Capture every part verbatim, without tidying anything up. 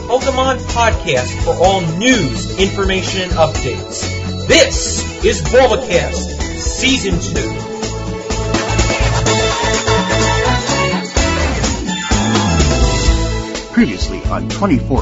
Pokemon podcast for all news, information, and updates. This is Bulbacast Season two. Previously on twenty-four.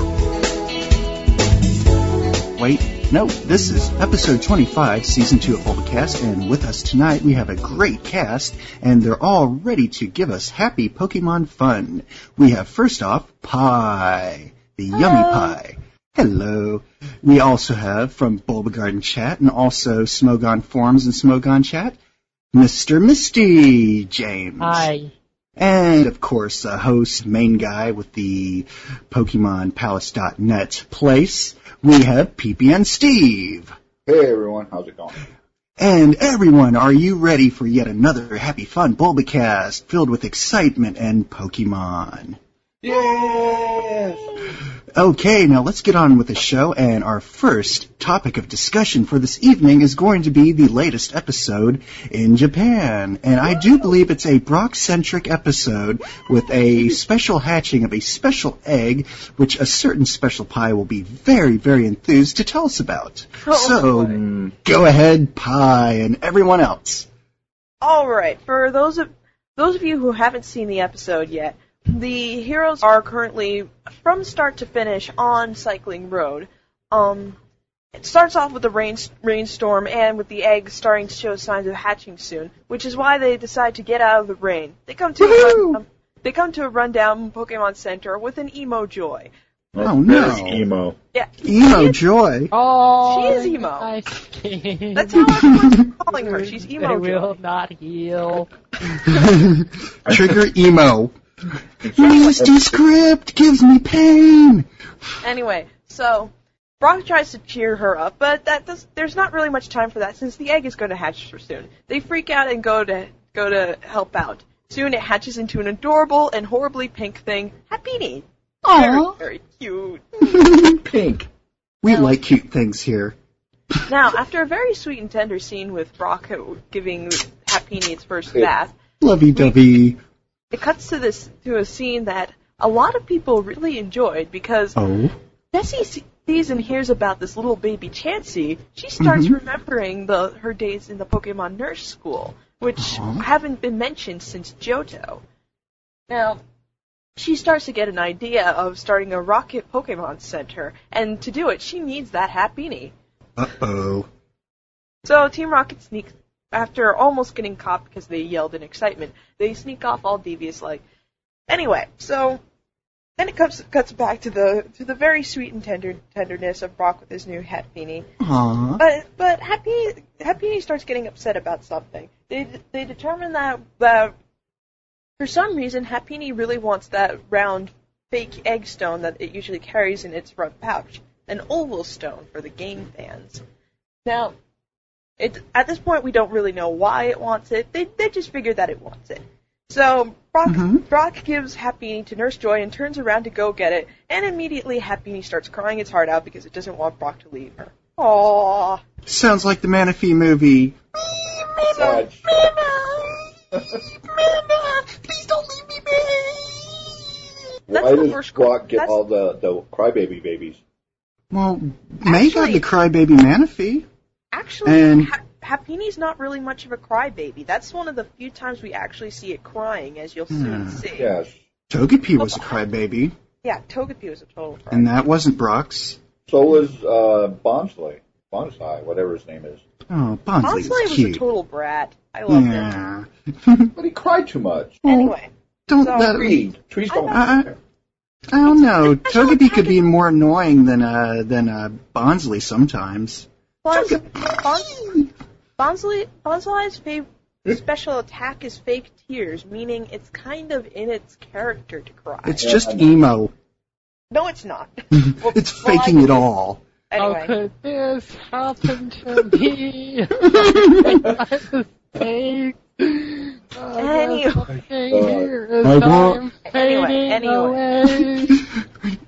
Wait, no, this is episode twenty-five, season two of Bulbacast, and with us tonight we have a great cast, and they're all ready to give us happy Pokemon fun. We have first off, Pie, the Hello. Yummy Pie. Hello. We also have from Bulbagarden Chat, and also Smogon Forums and Smogon Chat, Mister Misty James. Hi. And, of course, the host, main guy with the Pokemon Palace dot net place, we have P P N Steve. Hey, everyone. How's it going? And, everyone, are you ready for yet another happy, fun Bulbacast filled with excitement and Pokemon? Yes! Okay, now let's get on with the show, and our first topic of discussion for this evening is going to be the latest episode in Japan. And I do believe it's a Brock-centric episode with a special hatching of a special egg, which a certain special Pie will be very, very enthused to tell us about. Oh, so, boy. Go ahead, Pie, and everyone else. All right, for those of those of you who haven't seen the episode yet, the heroes are currently, from start to finish, on Cycling Road. Um, it starts off with a rain, rainstorm and with the egg starting to show signs of hatching soon, which is why they decide to get out of the rain. They come to a run, they come to a rundown Pokemon Center with an Emo Joy. Oh, no. There's emo. Yeah, Emo she is, Joy. Oh, She is emo. I see. That's how everyone's calling her. She's Emo I will Joy. not heal. Trigger Emo. Misty script gives me pain. Anyway, so Brock tries to cheer her up, but that does, there's not really much time for that since the egg is going to hatch soon. They freak out and go to go to help out. Soon it hatches into an adorable and horribly pink thing, Happiny. Very, very cute. Pink. We like cute things here. Now, after a very sweet and tender scene with Brock giving Happiny its first bath, Lovey-dovey. it cuts to this to a scene that a lot of people really enjoyed because Oh. Jessie sees and hears about this little baby Chansey. She starts Mhm. remembering the her days in the Pokemon Nurse School, which Uh-huh. haven't been mentioned since Johto. Now, she starts to get an idea of starting a Rocket Pokemon Center, and to do it, she needs that Happiny. Uh-oh. So Team Rocket sneaks, after almost getting caught because they yelled in excitement, they sneak off all devious-like. Anyway, so then it cuts, cuts back to the to the very sweet and tender tenderness of Brock with his new Happiny. Aww. But but Happy Happiny starts getting upset about something. They they determine that that for some reason Happiny really wants that round fake egg stone that it usually carries in its front pouch, an oval stone for the game fans. Now, it at this point we don't really know why it wants it. They they just figure that it wants it. So Brock Mhm. Brock gives Happiny to Nurse Joy and turns around to go get it, and immediately Happiny starts crying its heart out because it doesn't want Brock to leave her. Aww. Sounds like the Manaphy movie. Sad. Please don't leave me, baby. That's Why the does worst Brock cr- get that's- all the, the crybaby babies? Well, May got Actually- the crybaby Manaphy. Actually, And- ha- Happini's not really much of a crybaby. That's one of the few times we actually see it crying, as you'll soon Hmm. see. Yes. Togepi was a crybaby, Yeah, Togepi was a total crybaby. and that wasn't Brock's. So was uh, Bonsley. Bonsai, whatever his name is. Oh, Bonsley Honestly, was was a cute. total brat. I loved him. Yeah. But he cried too much. Anyway, Don't So- let Trees. Trees don't. I, I don't know. Togepi could be more annoying than uh than uh Bonsley sometimes. Bons- Togepi. Bons- Bonsley, Bonsly's fav- special attack is fake tears, meaning it's kind of in its character to cry. It's just emo. No, it's not. It's well, faking I- it all. How Anyway, could this happen to me? My mistake. Anyway. Something here is I want- I'm fading Anyway, away.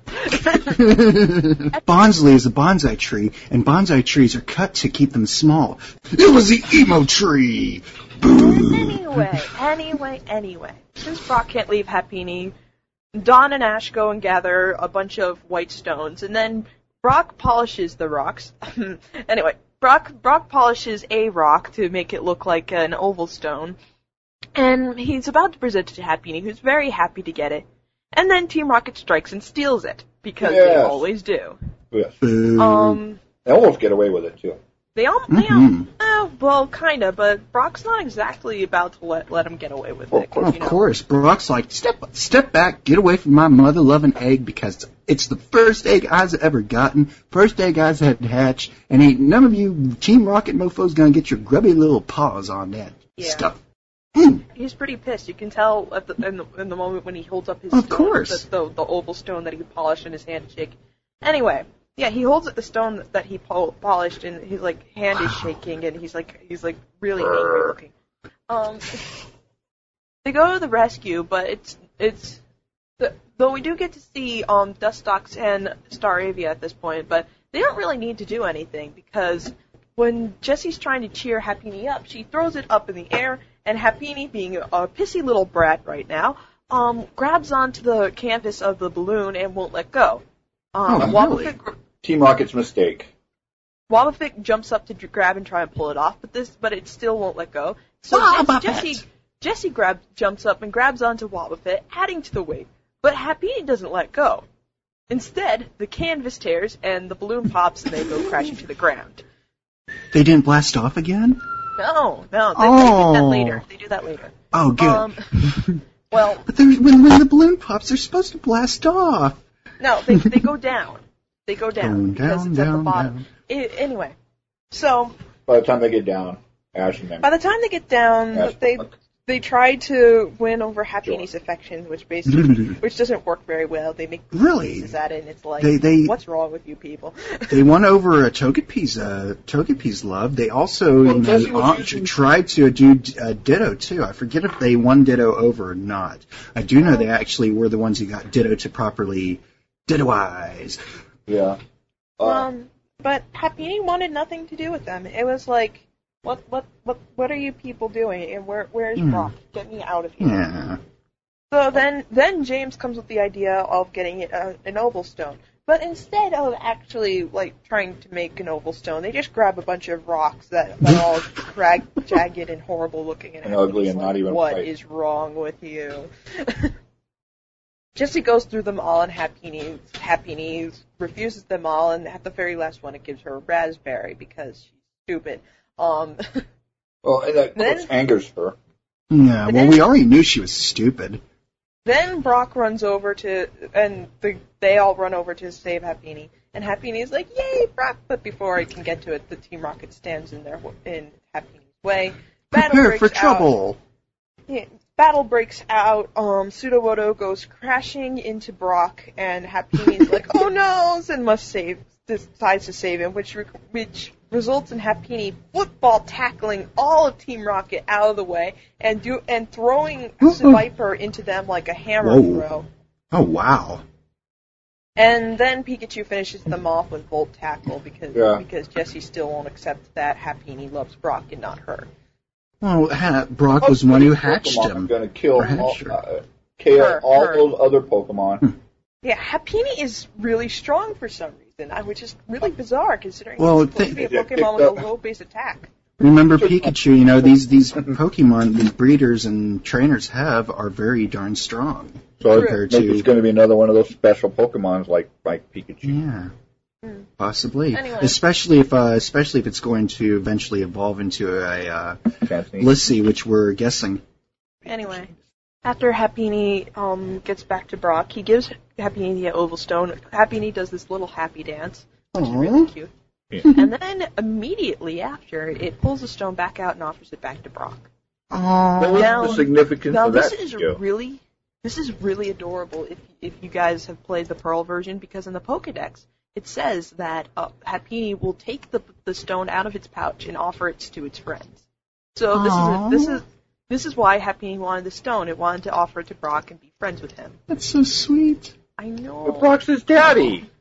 Bonsley is a bonsai tree, and bonsai trees are cut to keep them small. It was the emo tree! Boo! anyway, anyway, anyway. Since Brock can't leave Happiny, Dawn and Ash go and gather a bunch of white stones, and then Brock polishes the rocks. Anyway, Brock Brock polishes a rock to make it look like an oval stone, and he's about to present it to Happy, who's very happy to get it. And then Team Rocket strikes and steals it, because Yes. they always do. Yes. Boo. Um, They almost get away with it, too. they all, they Mhm. all, uh, well, kinda, but Brock's not exactly about to let let him get away with Of it. course. Of you know. course, Brock's like, step step back, get away from my mother-loving egg, because it's the first egg I've ever gotten, first egg I've had hatched, and ain't none of you Team Rocket mofos gonna get your grubby little paws on that Yeah. stuff. Hmm. He's pretty pissed. You can tell at the, in, the, in the moment when he holds up his Of stone, course. The, the, the oval stone that he polished in his hand and shake. Anyway, yeah, he holds up the stone that he pol- polished, and his like hand is shaking, and he's like he's like really angry looking. Um, they go to the rescue, but it's it's the, though we do get to see um Dustox and Staravia at this point, but they don't really need to do anything because when Jessie's trying to cheer Happini up, she throws it up in the air, and Happini, being a pissy little brat right now, um, grabs onto the canvas of the balloon and won't let go. Um, Oh, Wobbuffet, really? gr- Team Rocket's mistake. Wobbuffet jumps up to dr- grab and try and pull it off, but this, but it still won't let go. So Wobbuffet! Jessie, Jessie grabs, jumps up and grabs onto Wobbuffet, adding to the weight, but Happini doesn't let go. Instead, the canvas tears and the balloon pops and they go crashing to the ground. They didn't blast off again? No, no, they, they do that Oh. later. They do that later. Oh, good. Um, well, but there's, when, when the balloon pops, they're supposed to blast off. no, they they go down. They go Down, down because down, it's at the down, bottom. down. I, anyway, so By the time they get down, Ash and them. by the time they get down, Ash they they try to win over Happini's affection, which basically which doesn't work very well. They make Really? faces at it, and it's like, They- they- what's wrong with you people? They won over a Togepi's, uh, Togepi's love. They also, Well, you Jessie know, was uh, using- tried to do uh, Ditto, too. I forget if they won Ditto over or not. I do know they actually were the ones who got Ditto to properly Dittoize. Yeah. Uh, Um, but Happini wanted nothing to do with them. It was like, what, what, what, what are you people doing? And where, where's Hmm. Brock? Get me out of here. Yeah. So then, then James comes with the idea of getting a, an oval stone. But instead of actually like trying to make an oval stone, they just grab a bunch of rocks that, that are all drag, jagged and horrible looking and, And ugly Happini's and like, not even what white. is wrong with you? Jessie goes through them all, and Happini, Happini refuses them all, and at the very last one, it gives her a raspberry because she's stupid. Um, well, and that of then- course angers her. Yeah, well, then- we already knew she was stupid. then Brock runs over to, and the, they all run over to save Happini, and Happini's like, "Yay, Brock!" But before I can get to it, the Team Rocket stands in their in Happini's way. Battle Prepare breaks for out. trouble. Yeah, battle breaks out. Um, Sudowoodo goes crashing into Brock, and Happini's like, "Oh no!" and must save. Decides to save him, which re- which results in Happini football tackling all of Team Rocket out of the way and do and throwing Viper into them like a hammer Whoa. throw. Oh, wow. And then Pikachu finishes them off with Volt Tackle because Yeah. because Jessie still won't accept that Happini loves Brock and not her. Well, ha- Brock was the one who hatched Pokemon him. are going to kill Or hatched all, her. uh, kill Her, all her. those other Pokemon. Yeah, Happini is really strong for some reason, I- which is really bizarre considering Well, it's supposed to be a think- Pokemon with a low base attack. Remember Pikachu, you know, these, these Pokemon, these breeders and trainers have are very darn strong. So Compared maybe to- it's going to be another one of those special Pokemons like like Pikachu. Yeah. Hmm. Possibly. Anyway. Especially if, uh, especially if it's going to eventually evolve into a, uh, Chansey. Lissy, which we're guessing. Anyway, after Happini um, gets back to Brock, he gives Happini the oval stone. Happini does this little happy dance, which is really Aww. cute. Yeah. And then immediately after, it pulls the stone back out and offers it back to Brock. What Aww. was Now- the significance Now of this that? is Joe? really, this is really adorable if if you guys have played the Pearl version, because in the Pokédex it says that uh, Happini will take the the stone out of its pouch and offer it to its friends. So this Aw. is a, this is this is why Happini wanted the stone. It wanted to offer it to Brock and be friends with him. That's so sweet. I know. But Brock's his daddy.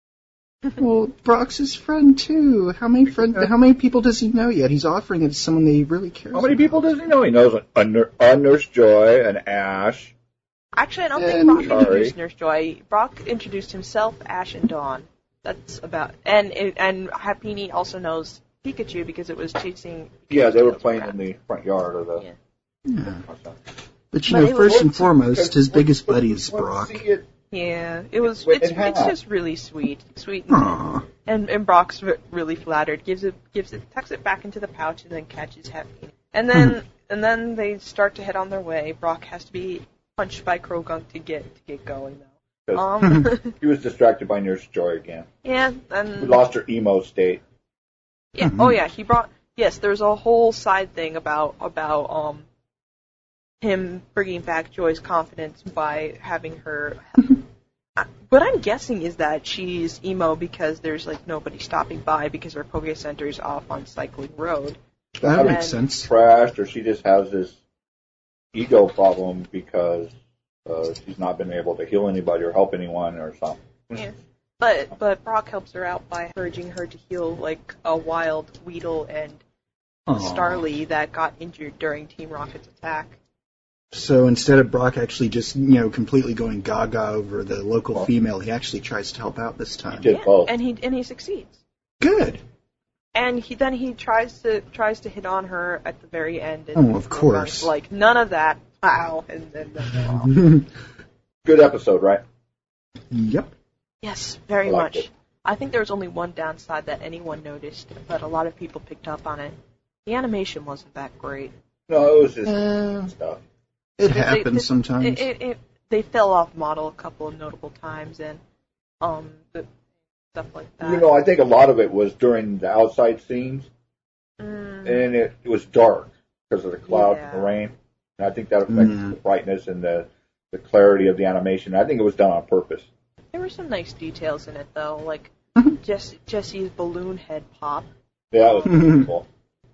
Well, Brock's his friend too. How many friend, How many people does he know yet? He's offering it to someone that he really cares How many about. people does he know? He knows a, a, Nur- a Nurse Joy, an Ash, Actually, I don't And- think Brock Sorry. introduced Nurse Joy. Brock introduced himself, Ash, and Dawn. That's about... And and Happini also knows Pikachu because it was chasing... Yeah, they were Pikachu playing around. in the front yard of the. Yeah. Yeah. But you But know, it was- first and foremost, his biggest buddy is Let's Brock. see it. Yeah, it was. With It's, it it's hat. just really sweet, sweet, and, Aww. and and Brock's re- really flattered. Gives it, gives it, tucks it back into the pouch, and then catches Happy. And then and then they start to head on their way. Brock has to be punched by Krogunk to get to get going though. 'Cause Um, He was distracted by Nurse Joy again. yeah, We and lost her emo state. yeah, oh yeah, he brought. Yes, there's a whole side thing about about um him bringing back Joy's confidence by having her. Uh, What I'm guessing is that she's emo because there's like nobody stopping by because her Poké Center is off on Cycling Road. That And- makes sense. Trashed, or she just has this ego problem because uh, she's not been able to heal anybody or help anyone or something. Yeah. But but Brock helps her out by encouraging her to heal like a wild Weedle and Aw. Starly that got injured during Team Rocket's attack. So instead of Brock actually just, you know, completely going gaga over the local Well- female, he actually tries to help out this time. He did. Yeah, both. and he and he succeeds. Good. And he then he tries to tries to hit on her at the very end. And Oh, of course. Like none of that. Wow. And then. then Good episode, right? Yep. Yes, very I liked much. it. I think there was only one downside that anyone noticed, but a lot of people picked up on it. The animation wasn't that great. No, it was just Uh, stuff. it They- happens they- sometimes. It, it, it, they fell off model a couple of notable times, and um, the, stuff like that. You know, I think a lot of it was during the outside scenes, Mm, and it, it was dark because of the clouds Yeah. and the rain. And I think that affected Mm. the brightness and the, the clarity of the animation. I think it was done on purpose. there were some nice details in it, though, like Mhm. Jess, Jesse's balloon head pop, Yeah, that was beautiful.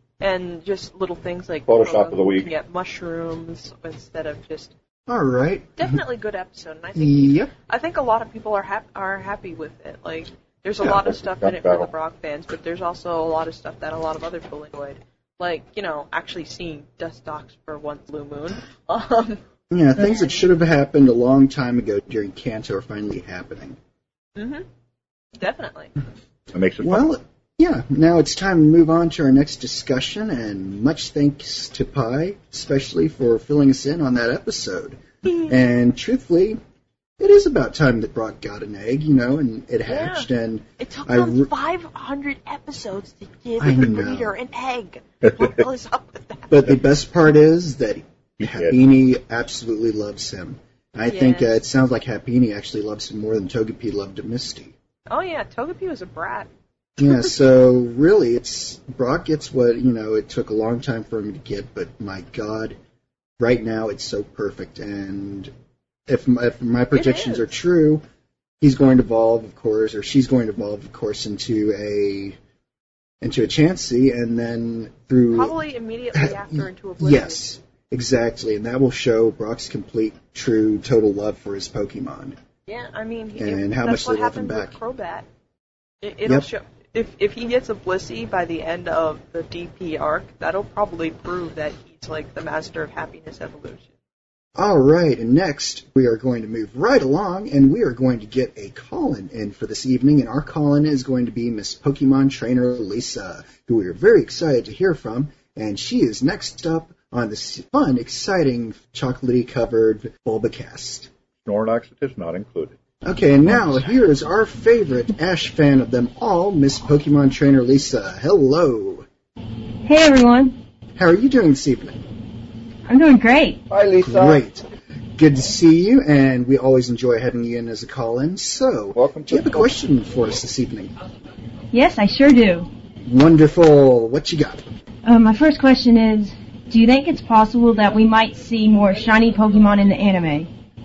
and just little things like Photoshop of the week. looking at mushrooms instead of just All right. definitely good episode. And I think Yep. I think a lot of people are hap- are happy with it. Like, there's a Yeah, lot of stuff in it for battle. the Brock fans, but there's also a lot of stuff that a lot of other people enjoyed. Like, you know, actually seeing Dust Docs for one Blue Moon. Um, Yeah, things that should have happened a long time ago during Kanto are finally happening. hmm Definitely. It makes it fun. Well, yeah, now it's time to move on to our next discussion, and much thanks to Pi, especially for filling us in on that episode. And truthfully, it is about time that Brock got an egg, you know, and it hatched, and It took I them re- five hundred episodes to give I the know. breeder an egg. What was up with that? but the best part is that He did. Happini absolutely loves him. I think uh, Yes. it sounds like Happini actually loves him more than Togepi loved Misty. Oh yeah, Togepi was a brat. Yeah, so really, it's Brock gets what, you know, it took a long time for him to get, but my God, right now it's so perfect. And if my, if my predictions is. are true, he's going to evolve, of course, or she's going to evolve, of course, into a into a Chansey, and then through Probably immediately after into Oblivion. yes, exactly, and that will show Brock's complete, true, total love for his Pokemon. Yeah, I mean, he, And it, how that's much what they love him happened back. with Crobat. It, it'll Yep. show if if he gets a Blissey by the end of the D P arc, that'll probably prove that he's like the master of happiness evolution. All right, and next we are going to move right along, and we are going to get a call-in in for this evening, and our call-in is going to be Miss Pokemon Trainer Lisa, who we are very excited to hear from, and she is next up on this fun, exciting, chocolatey-covered Bulbacast. Snorlax is not included. Okay, and now here is our favorite Ash fan of them all, Miss Pokemon Trainer Lisa. Hello. Hey everyone, How are you doing this evening? I'm doing great. Hi, Lisa. Great. Good to see you, and we always enjoy having you in as a call-in. So, Welcome do you to have a question for us this evening? Yes, I sure do. Wonderful. What you got? Uh, my first question is, do you think it's possible that we might see more shiny Pokemon in the anime?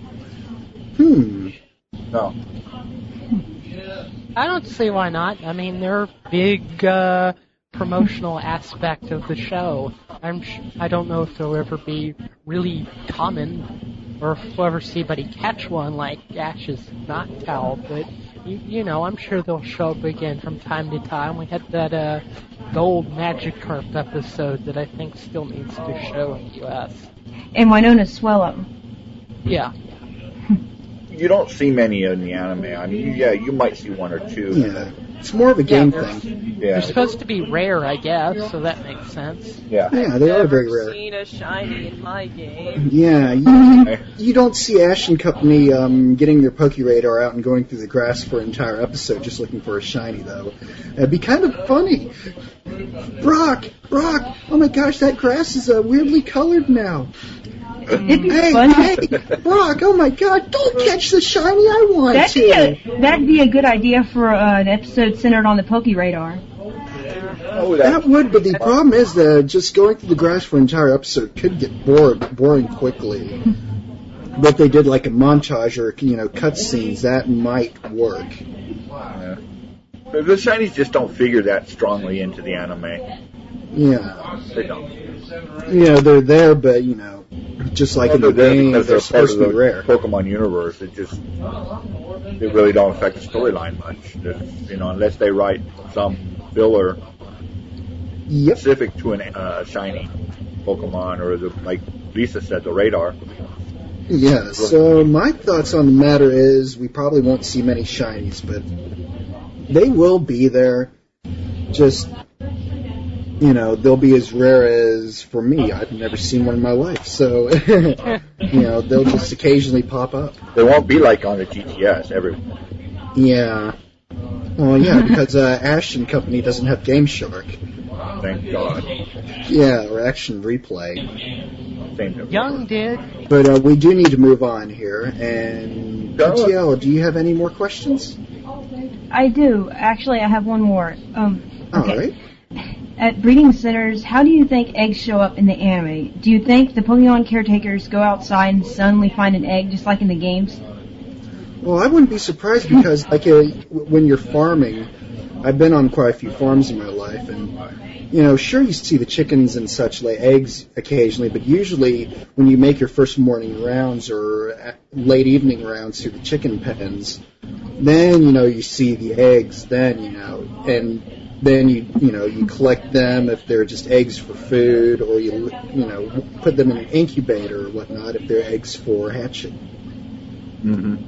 Hmm. No. I don't see why not. I mean, they're a big uh, promotional aspect of the show. I'm sh- I don't know if they'll ever be really common, or if we'll ever see anybody catch one like Ash's Noctowl, but you, you know, I'm sure they'll show up again from time to time. We had that uh, gold Magikarp episode that I think still needs to show in the U S. And Winona Swallow. Yeah. you don't see many in the anime. I mean, yeah, you might see one or two. Yeah, it's more of a game they're, thing. They're Yeah. supposed to be rare, I guess, so that makes sense. Yeah. Yeah, they are very Never rare. seen a shiny in my game. Yeah, you, you don't see Ash and Company um, getting their Poke Radar out and going through the grass for an entire episode just looking for a shiny, though. It'd be kind of funny. Brock, Brock, oh my gosh, that grass is uh, weirdly colored now. It'd be Hey, fun. hey, Brock, oh my god, don't catch the shiny I want That'd to. be a that'd be a good idea for uh, an episode centered on the Poke Radar. Oh, That would, but the problem is that just going through the grass for an entire episode could get bored, boring quickly. But if they did like a montage or, you know, cutscenes, that might work. Yeah. The shinies just don't figure that strongly into the anime. Yeah. They don't. You know, they're there, but, you know, just like in the They're there game, because they're they're part supposed of to the be rare. Pokemon universe. It just they really don't affect the storyline much. It's, you know, unless they write some filler Yep. specific to an uh, shiny Pokemon or the, like Lisa said, the radar. Yeah, so my thoughts on the matter is we probably won't see many shinies, but they will be there. Just, you know, they'll be as rare as, for me, I've never seen one in my life. So, you know, they'll just occasionally pop up. They won't be like on the G T S every. Yeah. Well, yeah, because uh, Ash and Company doesn't have Game Shark. Thank God. Yeah, or Action Replay. Same difference. Young did. But uh, we do need to move on here. And, Go. P T L, do you have any more questions? I do. Actually, I have one more. Um, All okay. right. At breeding centers, how do you think eggs show up in the anime? Do you think the Pokemon caretakers go outside and suddenly find an egg just like in the games? Well, I wouldn't be surprised because, like, uh, when you're farming, I've been on quite a few farms in my life, and, you know, sure, you see the chickens and such lay eggs occasionally, but usually when you make your first morning rounds or late evening rounds through the chicken pens, then, you know, you see the eggs, then, you know, and then you, you know, you collect them if they're just eggs for food, or you, you know, put them in an incubator or whatnot if they're eggs for hatching. Mm-hmm.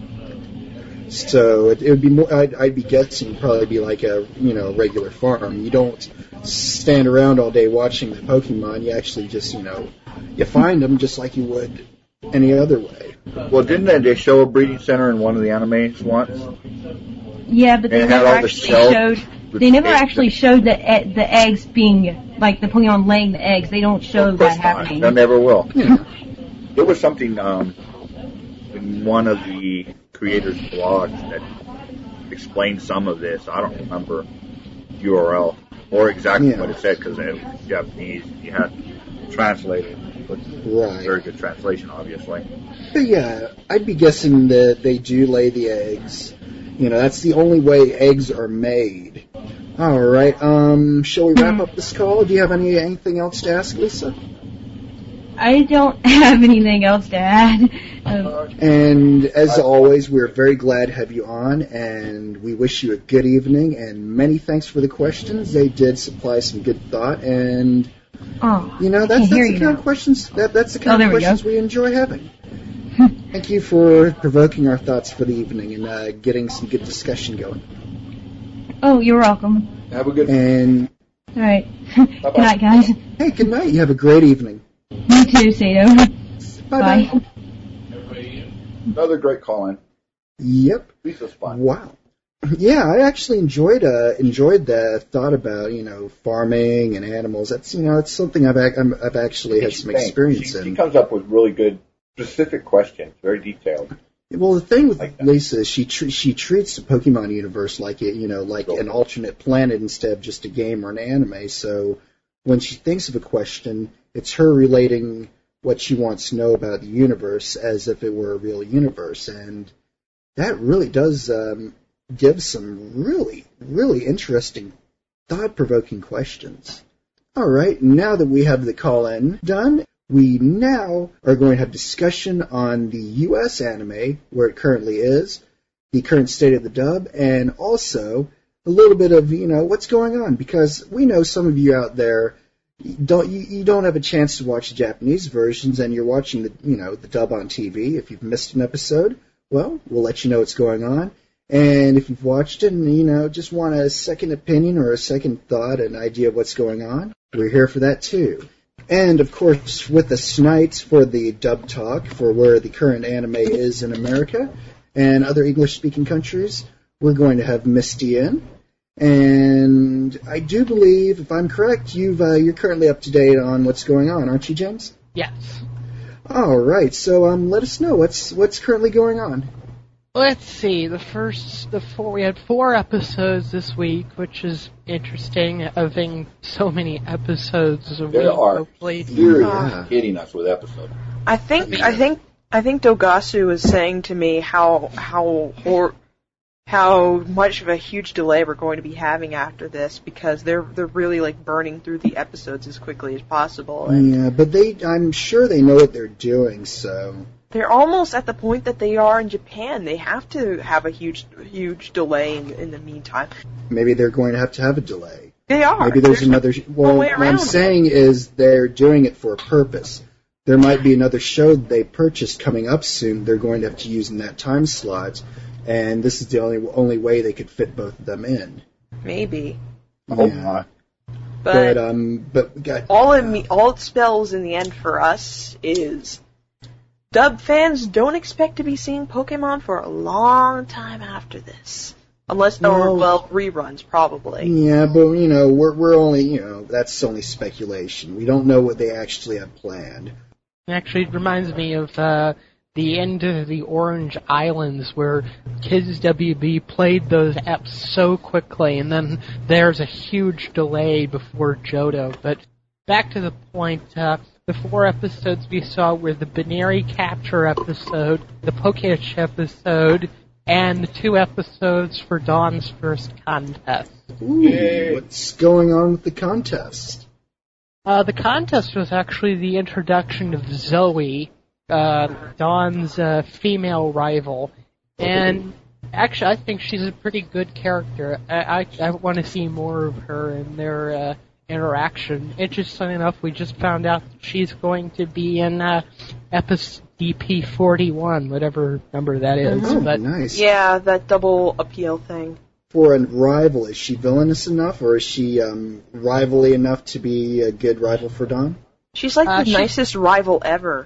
So it, it would be more. I'd, I'd be guessing it'd probably be like a you know regular farm. You don't stand around all day watching the Pokemon. You actually just you know you find them just like you would any other way. Well, didn't they, they show a breeding center in one of the animes once? Yeah, but they And it had never all the actually shells showed. with They never eggs. actually showed the e- the eggs being like the Pokemon laying the eggs. They don't show Of course that not. happening. They never will. Yeah. There was something um, in one of the creators' blogs that explained some of this. I don't remember U R L or exactly Yeah. what it said because it was Japanese. You had to translate it. But Right. very good translation, obviously. But yeah, I'd be guessing that they do lay the eggs. You know, that's the only way eggs are made. All right. Um, shall we wrap up this call? Do you have any anything else to ask, Lisa? I don't have anything else to add. Um, And as always, we're very glad to have you on, and we wish you a good evening. And many thanks for the questions; they did supply some good thought, and oh, you know I that's, can't hear that's the you kind now. of questions that that's the Oh, kind there of we questions go. we enjoy having. Thank you for provoking our thoughts for the evening and uh, getting some good discussion going. Oh, you're welcome. Have a good And All right. Good night, guys. hey, good night. You have a great evening. You too, Sato. Bye Bye. bye. another great call-in. Yep. Lisa's fun. Wow. Yeah, I actually enjoyed uh, enjoyed the thought about you know farming and animals. That's you know it's something I've ac- I'm, I've actually had some experience she, in. She comes up with really good, specific questions, very detailed. Well, the thing with Like that. Lisa is she tr- she treats the Pokemon universe like it you know like Cool. an alternate planet instead of just a game or an anime. So when she thinks of a question, it's her relating what she wants to know about the universe as if it were a real universe, and that really does um, give some really really interesting, thought-provoking questions. All right, now that we have the call-in done, we now are going to have discussion on the U S anime, where it currently is, the current state of the dub, and also a little bit of, you know, what's going on, because we know some of you out there don't you, you don't have a chance to watch the Japanese versions, and you're watching the, you know, the dub on T V if you've missed an episode. well, we'll let you know what's going on. And if you've watched it and, you know, just want a second opinion or a second thought, an idea of what's going on, we're here for that too. And, of course, with us tonight for the dub talk for where the current anime is in America and other English-speaking countries, we're going to have Misty in. And I do believe, if I'm correct, you've, uh, you're currently up to date on what's going on, aren't you, James? Yes. All right, so um, let us know what's what's currently going on. Let's see. The first, the four, we had four episodes this week, which is interesting. Having so many episodes a There week, are hopefully. serious Yeah. hitting us with episodes. I think I think I think Dogasu was saying to me how how hor- how much of a huge delay we're going to be having after this because they're they're really like burning through the episodes as quickly as possible. And Yeah, but they, I'm sure they know what they're doing, so... they're almost at the point that they are in Japan. They have to have a huge huge delay in, in the meantime. Maybe they're going to have to have a delay. They are. Maybe there's another... Well, way what I'm around saying is they're doing it for a purpose. There might be another show they purchased coming up soon they're going to have to use in that time slot, and this is the only only way they could fit both of them in. Maybe, I hope Yeah. not. but, But, um, but we got... all it me- all it spells in the end for us is dub fans don't expect to be seeing Pokemon for a long time after this, unless there were No. well reruns probably. Yeah, but, you know, we're we're only, you know, that's only speculation. We don't know what they actually have planned. Actually, it reminds me of uh, the end of the Orange Islands, where Kids W B played those apps so quickly, and then there's a huge delay before Johto. But back to the point, uh, the four episodes we saw were the Binary Capture episode, the Pokédex episode, and the two episodes for Dawn's first contest. Ooh, Yay. what's going on with the contest? Uh, the contest was actually the introduction of Zoe, uh, Dawn's uh, female rival, and actually I think she's a pretty good character. I, I, I want to see more of her and their uh, interaction. Interestingly enough, we just found out that she's going to be in uh, episode D P forty-one, whatever number that is. Oh, But nice. Yeah, that double appeal thing. For a rival, is she villainous enough, or is she um, rivalry enough to be a good rival for Dawn? She's like Uh, the she- nicest rival ever.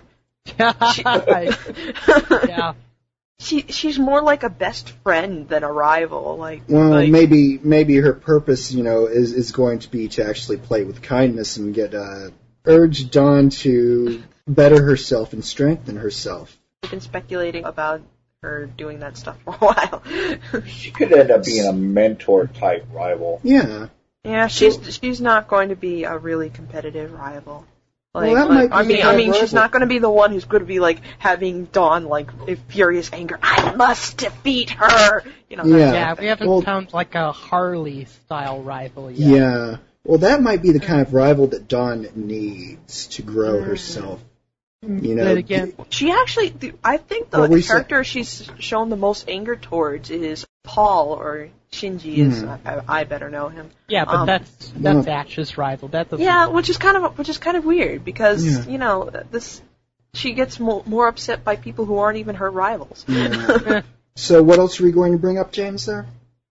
yeah. She she's more like a best friend than a rival. Like, Well, like maybe maybe her purpose, you know, is is going to be to actually play with kindness and get uh, urge Dawn to better herself and strengthen herself. I've been speculating about her doing that stuff for a while. She could end up being a mentor type rival. Yeah. Yeah, she's she's not going to be a really competitive rival. Like, Well, that like, might I be mean, the I right mean, she's rival. not going to be the one who's going to be like having Dawn like in furious anger. I must defeat her. You know. Yeah. Yeah, we haven't Well- found like a Harley-style rival yet. Yeah. Well, that might be the kind of rival that Dawn needs to grow herself. You know. But again, She actually, the- I think the, What were the you saying? character she's shown the most anger towards is Paul or Shinji. Is Hmm. I, I better know him. yeah, but Um, that's that's no. Ash's rival. That doesn't Yeah, which is kind of which is kind of weird because Yeah. you know this. She gets more, more upset by people who aren't even her rivals. Yeah. So, what else are we going to bring up, James? There.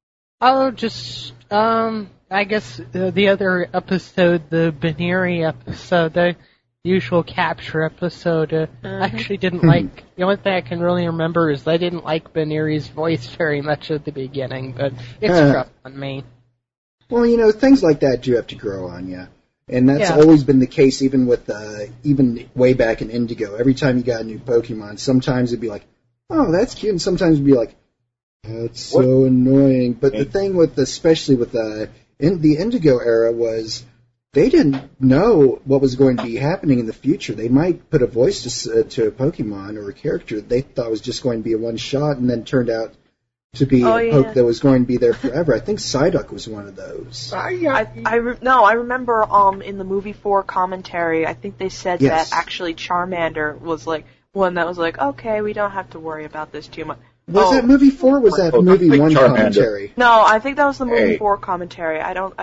Oh, just um, I guess uh, the other episode, the Binary episode, the usual capture episode. Uh, I actually didn't like. The only thing I can really remember is I didn't like Binary's voice very much at the beginning, but it's Uh. rough on me. Well, you know, things like that do have to grow on you. And that's Yeah. always been the case, even with, uh, even way back in Indigo. Every time you got a new Pokemon, sometimes it'd be like, oh, that's cute, and sometimes it'd be like, that's so What? annoying. But the And- thing with, especially with uh, in the Indigo era was, they didn't know what was going to be happening in the future. They might put a voice to, s- uh, to a Pokemon or a character that they thought was just going to be a one shot, and then turned out to be Oh, a yeah. poke that was going to be there forever. I think Psyduck was one of those. I, I re- no, I remember um in the movie four commentary, I think they said Yes. that actually Charmander was like one that was like, okay, we don't have to worry about this too much. Was Oh. that movie four? Or was that Oh, movie Big one Charmander. commentary? No, I think that was the movie Hey. four commentary. I don't, I don't,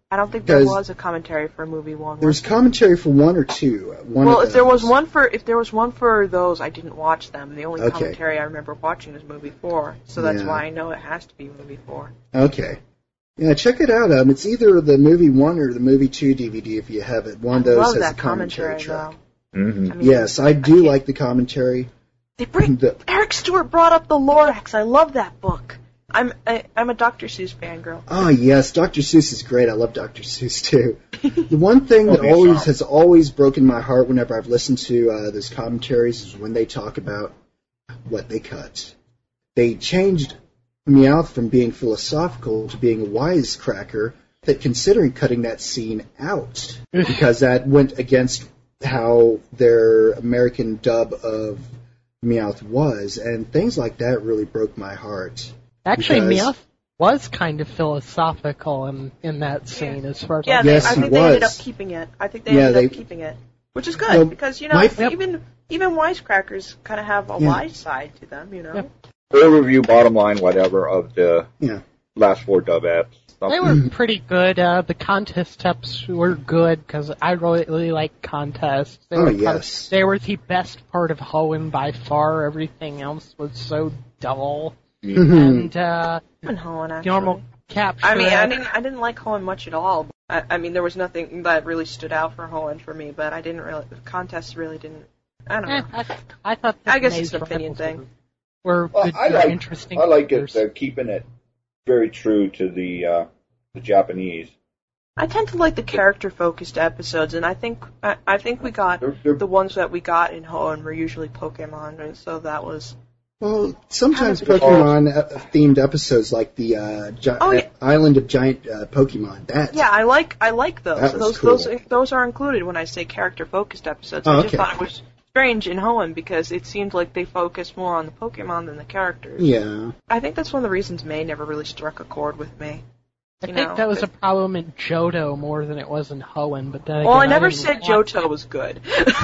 I don't think there Because was a commentary for movie one. There's commentary for one or two. One well, of if there was those. one for if there was one for those, I didn't watch them. The only Okay. commentary I remember watching was movie four, so that's Yeah. why I know it has to be movie four. Okay. Yeah, check it out. Um, it's either the movie one or the movie two D V D if you have it. One of I those love has that a commentary, commentary, track. though. Mm-hmm. I mean, Yes, I do like the commentary. They bring The- Eric Stewart brought up the Lorax. I love that book. I'm I, I'm a Doctor Seuss fangirl. Oh yes, Doctor Seuss is great. I love Doctor Seuss too. The one thing that Okay, always so- has always broken my heart whenever I've listened to uh, those commentaries is when they talk about what they cut. They changed Meowth from being philosophical to being a wisecracker. That considering cutting that scene out because that went against how their American dub of Meowth was, and things like that really broke my heart. Actually, Because- Meowth was kind of philosophical in, in that scene, as far as Yeah, I they, Yes, I he think they ended up was. keeping it. I think they Yeah, ended up they- keeping it, which is good Well, because you know my- even even wisecrackers kind of have a Yeah. wise side to them, you know. Yep. Overview, bottom line, whatever, of the Yeah. last four dub apps. They were pretty good. Uh, the contest steps were good because I really, really like contests. They Oh, were probably- yes. they were the best part of Hoenn by far. Everything else was so dull. And uh, And Hoenn, actually. normal capture. I mean, I didn't I didn't like Hoenn much at all. I, I mean, there was nothing that really stood out for Hoenn for me, but I didn't really the contests really didn't. I don't know. Eh, I, I thought. The I guess maze it's an opinion rivals thing. Were Well, good, I were like interesting. I like it characters. uh, keeping it very true to the uh, the Japanese. I tend to like the character focused episodes, and I think I, I think we got They're, they're, the ones that we got in Hoenn were usually Pokemon, and so that was. Well, sometimes Kind of- Pokemon-themed episodes like the uh, Gi- Oh, yeah. Island of Giant uh, Pokemon. That Yeah, I like I like those. That was those cool. those those are included when I say character focused episodes. Oh, I just okay. thought it was strange in Hoenn because it seemed like they focused more on the Pokemon than the characters. Yeah. I think that's one of the reasons May never really struck a chord with me. I you think know, that was a but- problem in Johto more than it was in Hoenn, but then Well, I again, never didn't said watch Johto was good.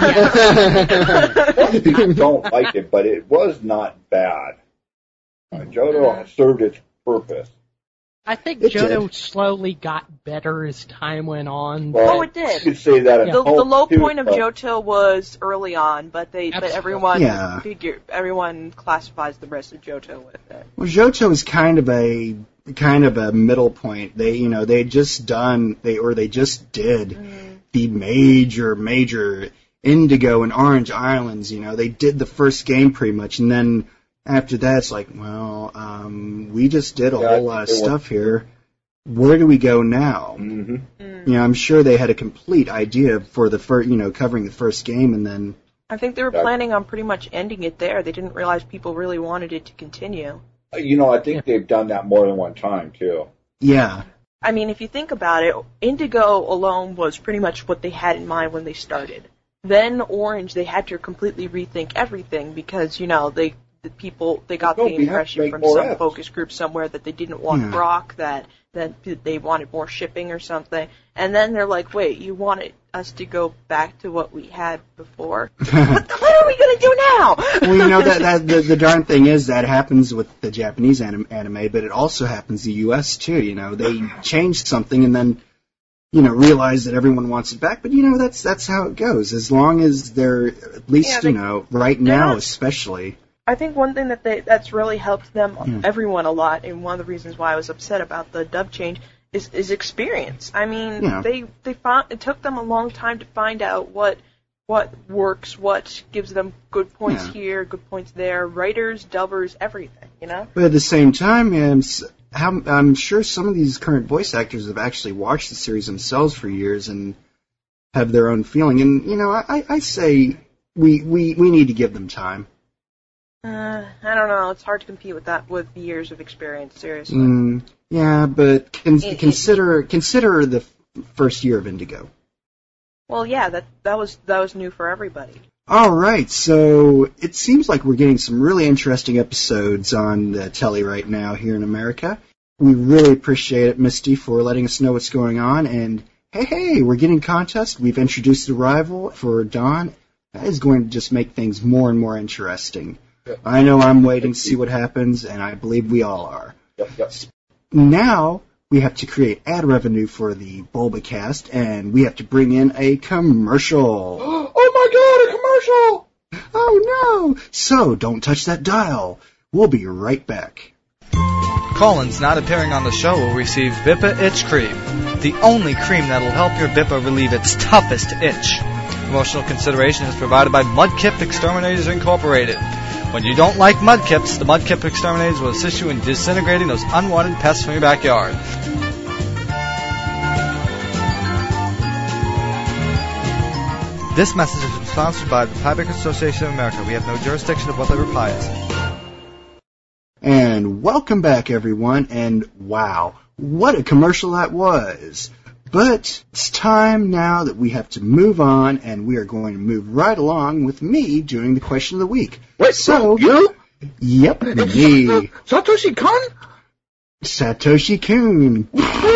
most people don't like it, but it was not bad. Uh, Johto served its purpose. I think It Johto did. slowly got better as time went on. Well, Oh, it did. You could say that in The, the Hoenn, low too, point of but Johto was early on, but they but Absolutely. everyone Yeah. figure everyone classifies the rest of Johto with it. Well, Johto is kind of a kind of a middle point. They, you know, they had just done they or they just did Mm. the major, major Indigo and Orange Islands. You know, they did the first game pretty much, and then after that, it's like, well, um, we just did a Yeah, I whole think lot of they went- stuff here. Where do we go now? hmm You know, I'm sure they had a complete idea for the first, you know, covering the first game, and then I think they were Yeah. planning on pretty much ending it there. They didn't realize people really wanted it to continue. You know, I think they've done that more than one time too. yeah, I mean, if you think about it, Indigo alone was pretty much what they had in mind when they started. Then Orange, they had to completely rethink everything because, you know, they the people they got No, the we have to impression make from more some apps. focus group somewhere that they didn't want Yeah. Brock, that that they wanted more shipping or something. And then they're like, wait, you wanted us to go back to what we had before? what, what are we going to do now? well, you know that, that the, the darn thing is that happens with the Japanese anim- anime, but it also happens in the U S too. You know, they changed something and then, you know, realize that everyone wants it back. But you know, that's that's how it goes. As long as they're at least, Yeah, they- you know, right they're now not- especially. I think one thing that they that's really helped them, Yeah. everyone a lot, and one of the reasons why I was upset about the dub change is, is experience. I mean, Yeah. they they found it took them a long time to find out what what works, what gives them good points Yeah. here, good points there. Writers, dubbers, everything. You know. But at the same time, um, s- how, I'm sure some of these current voice actors have actually watched the series themselves for years and have their own feeling. And you know, I, I say we, we, we need to give them time. Uh, I don't know. It's hard to compete with that with years of experience. Seriously. Mm, yeah, but con- It- it- consider consider the f- first year of Indigo. Well, yeah, that that was that was new for everybody. All right, so it seems like we're getting some really interesting episodes on the telly right now here in America. We really appreciate it, Misty, for letting us know what's going on. And hey, hey, we're getting contest. We've introduced a rival for Dawn. That is going to just make things more and more interesting. Yep. I know I'm waiting to see what happens, and I believe we all are. Yep, yep. Now we have to create ad revenue for the Bulbacast, and we have to bring in a commercial. Oh my god, a commercial! Oh no! So, don't touch that dial. We'll be right back. Callins not appearing on the show will receive Bippa Itch Cream, the only cream that will help your Bippa relieve its toughest itch. Promotional consideration is provided by Mudkip Exterminators Incorporated. When you don't like Mudkips, the Mudkip Exterminators will assist you in disintegrating those unwanted pests from your backyard. This message has been sponsored by the Pie Bakers Association of America. We have no jurisdiction of what they reply is. And welcome back, everyone, and wow, what a commercial that was. But it's time now that we have to move on, and we are going to move right along with me doing the question of the week. Wait, so you? Yep, me. Satoshi Kon? Satoshi Kun.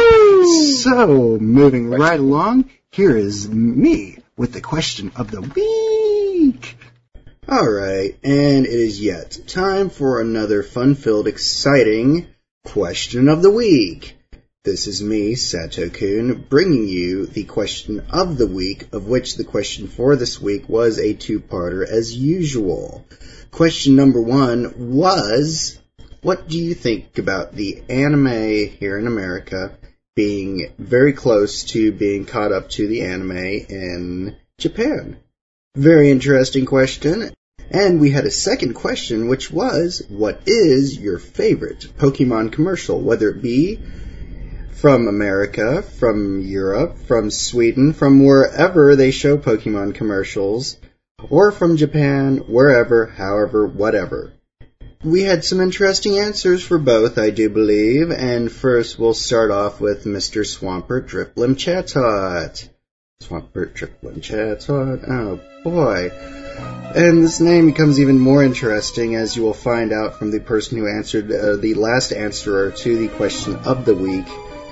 So, moving right along, here is me with the question of the week. Alright, and it is yet time for another fun-filled, exciting question of the week. This is me, Sato Kun, bringing you the question of the week, of which the question for this week was a two-parter as usual. Question number one was, what do you think about the anime here in America being very close to being caught up to the anime in Japan? Very interesting question. And we had a second question, which was, what is your favorite Pokemon commercial, whether it be from America, from Europe, from Sweden, from wherever they show Pokemon commercials, or from Japan, wherever, however, whatever. We had some interesting answers for both, I do believe, and first we'll start off with Mister Swampert Drifblim Chatot. Swampert Drifblim Chatot, oh boy. And this name becomes even more interesting, as you will find out from the person who answered uh, the last answerer to the question of the week,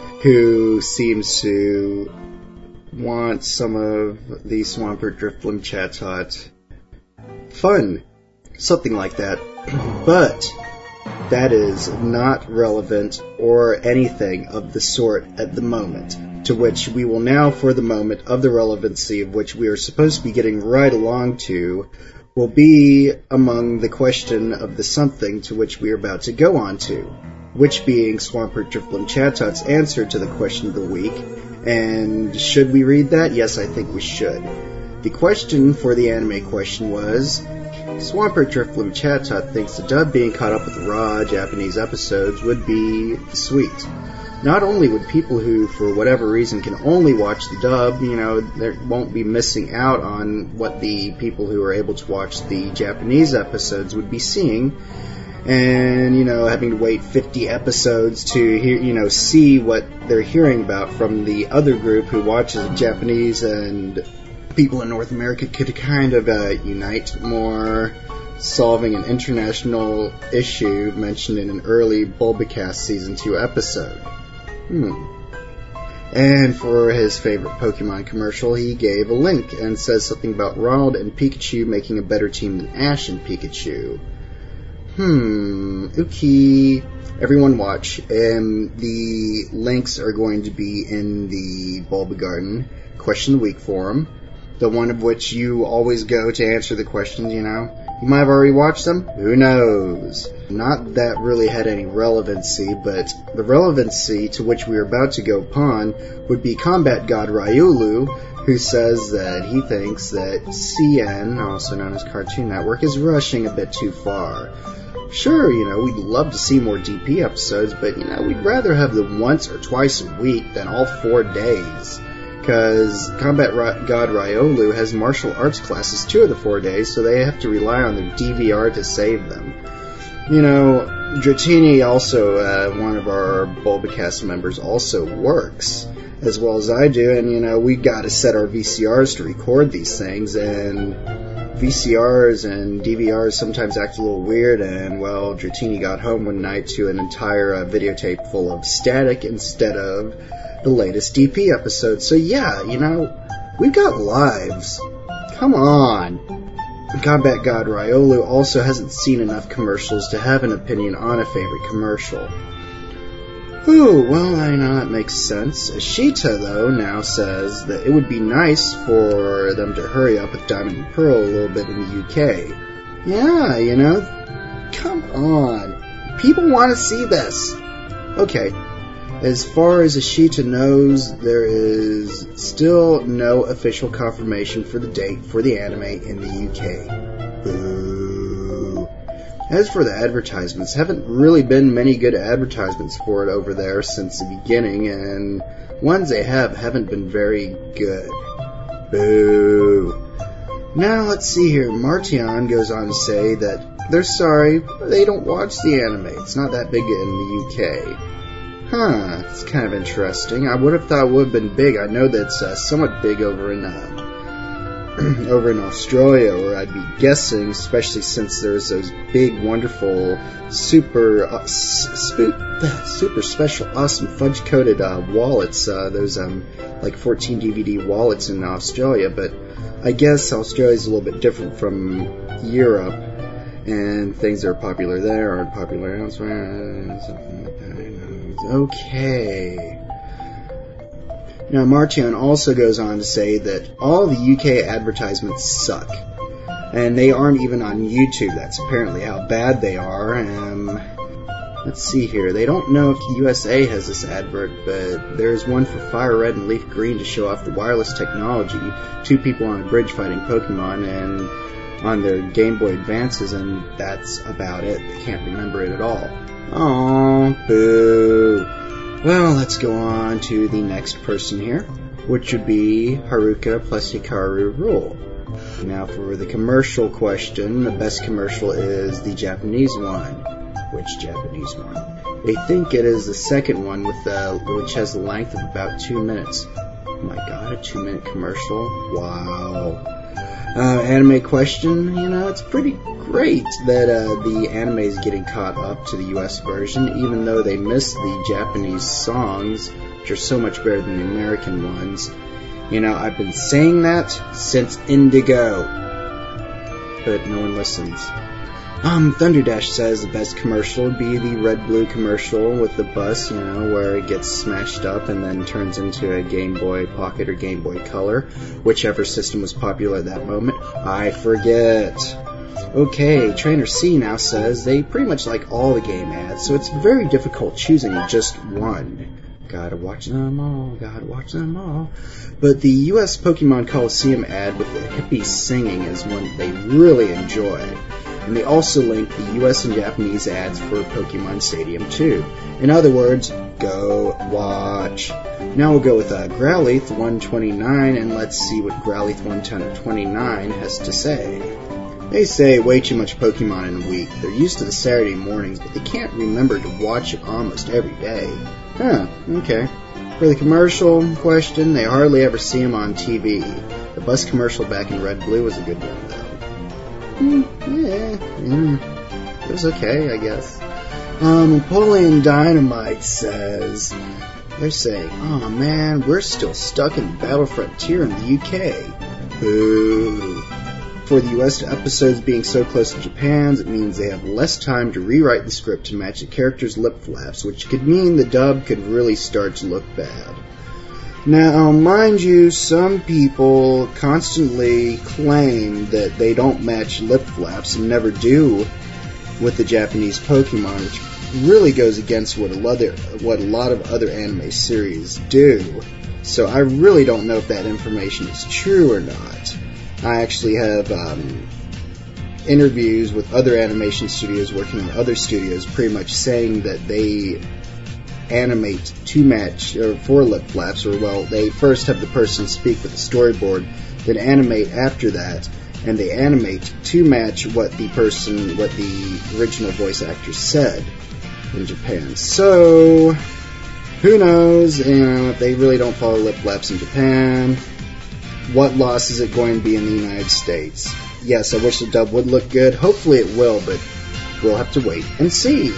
who seems to want some of the Swampert Drifblim Chatot fun. Something like that. But that is not relevant or anything of the sort at the moment, to which we will now, for the moment of the relevancy of which we are supposed to be getting right along to, will be among the question of the something to which we are about to go on to, which being Swampert Drifblim Chatot's answer to the question of the week. And should we read that? Yes, I think we should. The question for the anime question was, Swampert Drifblim Chatot thinks the dub being caught up with raw Japanese episodes would be sweet. Not only would people who, for whatever reason, can only watch the dub, you know, they won't be missing out on what the people who are able to watch the Japanese episodes would be seeing, and, you know, having to wait fifty episodes to hear, you know, see what they're hearing about from the other group who watches Japanese, and people in North America could kind of uh, unite more, solving an international issue mentioned in an early Bulbacast Season two episode. Hmm. And for his favorite Pokemon commercial, he gave a link and says something about Ronald and Pikachu making a better team than Ash and Pikachu. Hmm. Okay. Everyone watch. Um, the links are going to be in the Bulbagarden Question of the Week forum, the one of which you always go to answer the questions, you know. You might have already watched them. Who knows? Not that really had any relevancy, but the relevancy to which we are about to go upon would be Combat God Ryulu, who says that he thinks that C N, also known as Cartoon Network, is rushing a bit too far. Sure, you know, we'd love to see more D P episodes, but, you know, we'd rather have them once or twice a week than all four days. Because Combat God Ryolu has martial arts classes two of the four days, so they have to rely on their D V R to save them. You know, Dratini, also uh, one of our Bulbacast members, also works, as well as I do, and, you know, we gotta set our V C Rs to record these things, and V C Rs and D V Rs sometimes act a little weird, and, well, Dratini got home one night to an entire uh, videotape full of static instead of the latest D P episode. So yeah, you know, we've got lives. Come on. Combat God Ryolu also hasn't seen enough commercials to have an opinion on a favorite commercial. Ooh, well, I know that makes sense. Ashita, though, now says that it would be nice for them to hurry up with Diamond and Pearl a little bit in the U K. Yeah, you know, come on. People want to see this. Okay, as far as Ashita knows, there is still no official confirmation for the date for the anime in the U K. Boo. As for the advertisements, haven't really been many good advertisements for it over there since the beginning, and ones they have haven't been very good. Boo. Now, let's see here. Martion goes on to say that they're sorry, they don't watch the anime. It's not that big in the U K. Huh, it's kind of interesting. I would have thought it would have been big. I know that it's uh, somewhat big over in uh, over in Australia, or I'd be guessing, especially since there's those big, wonderful, super, uh, sp- super special, awesome fudge-coated uh, wallets, uh, those um, like fourteen D V D wallets in Australia, but I guess Australia's a little bit different from Europe, and things that are popular there aren't popular elsewhere, something like that. Okay. Now, Martion also goes on to say that all the U K advertisements suck, and they aren't even on YouTube. That's apparently how bad they are. Um, let's see here. They don't know if the U S A has this advert, but there's one for Fire Red and Leaf Green to show off the wireless technology, two people on a bridge fighting Pokemon, and on their Game Boy Advances, and that's about it. I can't remember it at all. Aww, boo. Well, let's go on to the next person here, which would be Haruka plus Hikaru Rule. Now for the commercial question, the best commercial is the Japanese one. Which Japanese one? They think it is the second one, with the, which has the length of about two minutes. Oh my god, a two minute commercial? Wow. Uh, anime question, you know, it's pretty great that uh, the anime is getting caught up to the U S version, even though they missed the Japanese songs, which are so much better than the American ones. You know, I've been saying that since Indigo, but no one listens. Um, Thunderdash says the best commercial would be the red-blue commercial with the bus, you know, where it gets smashed up and then turns into a Game Boy Pocket or Game Boy Color, whichever system was popular at that moment. I forget. Okay, Trainer C now says they pretty much like all the game ads, so it's very difficult choosing just one. Gotta watch them all, gotta watch them all. But the U S Pokemon Coliseum ad with the hippie singing is one they really enjoy. And they also link the U S and Japanese ads for Pokemon Stadium two. In other words, go watch. Now we'll go with uh, Growlithe one twenty-nine, and let's see what Growlithe one twenty-nine has to say. They say way too much Pokemon in a week. They're used to the Saturday mornings, but they can't remember to watch it almost every day. Huh, okay. For the commercial question, they hardly ever see them on T V. The bus commercial back in Red Blue was a good one, though. Hmm, yeah, yeah, it was okay, I guess. Um, Napoleon Dynamite says, they're saying, oh man, we're still stuck in Battle Frontier in the U K. Boo. For the U S episodes being so close to Japan's, it means they have less time to rewrite the script to match the characters' lip flaps, which could mean the dub could really start to look bad. Now, mind you, some people constantly claim that they don't match lip flaps and never do with the Japanese Pokemon, which really goes against what a lot of, what a lot of other anime series do. So I really don't know if that information is true or not. I actually have um, interviews with other animation studios working in other studios pretty much saying that they animate to match, or for lip flaps, or well, they first have the person speak with the storyboard, then animate after that, and they animate to match what the person, what the original voice actor said in Japan. So, who knows, you know, if they really don't follow lip flaps in Japan, what loss is it going to be in the United States? Yes, I wish the dub would look good. Hopefully it will, but we'll have to wait and see.